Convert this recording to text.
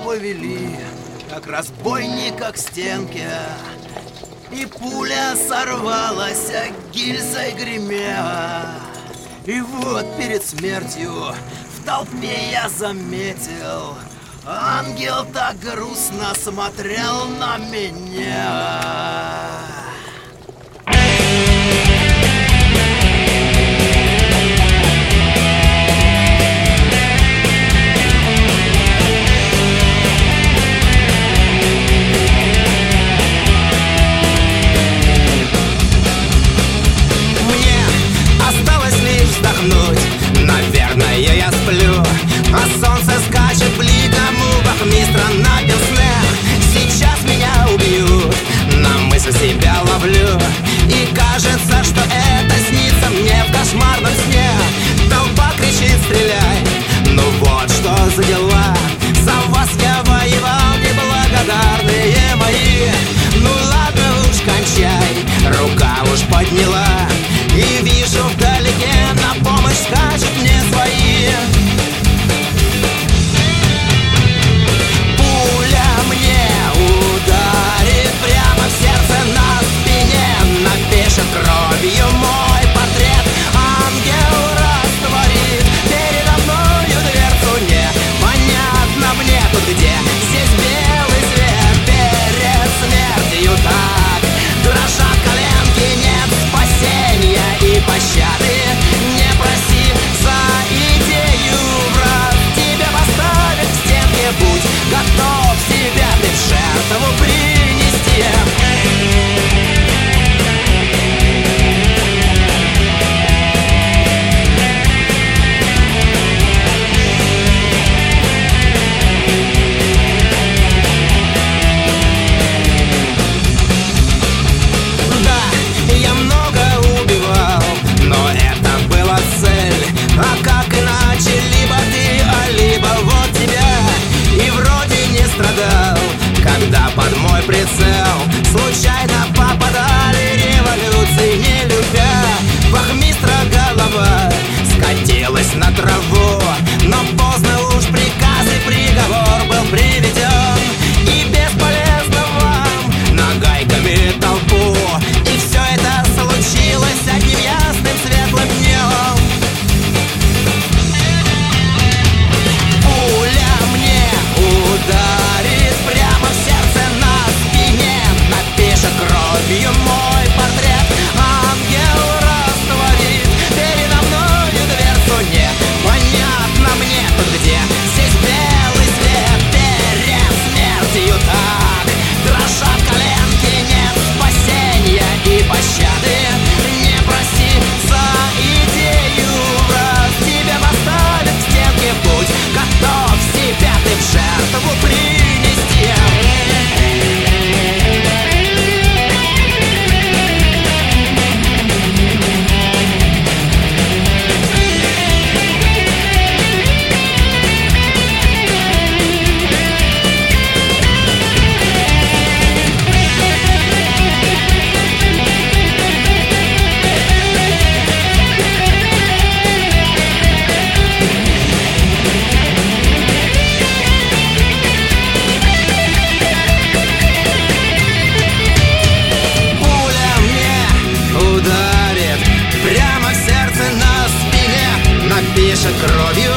повели, как разбойника к стенке, и пуля сорвалась, гильзой гремя. И вот перед смертью в толпе я заметил, ангел так грустно смотрел на меня. Наверное, я сплю, а солнце скачет бликом у вахмистра на пенсне. Сейчас меня убьют, на мысль себя ловлю, и кажется, что это снится мне в кошмарном сне. Толпа кричит: стреляй! Ну вот что за дела, за вас я воевал, неблагодарные мои. Ну ладно уж, кончай, рука уж подняла, и вижу вдалеке на помощь скачут мне свои. Пуля мне ударит прямо в сердце, на спине напишет кровью мой портрет. Ангел растворит передо мною дверцу, непонятно мне тут где. Здесь белый свет перед смертью так дрожат коленки, нет спасения и пощады. Не проси за идею, враг тебя поставит к стенке, будь готов себя ты в жертву принести. А как иначе? Либо ты, а либо вот тебя. И вроде не страдал, когда под мой прицел случайно попадали революции, не любя. Вахмистра голова скатилась на траву, но поздно уж приказ и приговор был приведен. И бесполезно вам нагайками толпу, и все это случилось одним ясным светлым днем. Ударит прямо в сердце, на спине напишет кровью мой портрет. Ангел растворит передо мною дверцу, непонятно мне тут где. Здесь белый свет перед смертью так дрожат коленки, нет спасения и пощады. Не проси за идею, враг тебя поставит к стенке, будь готов себя ты в жертву принести. Пишет кровью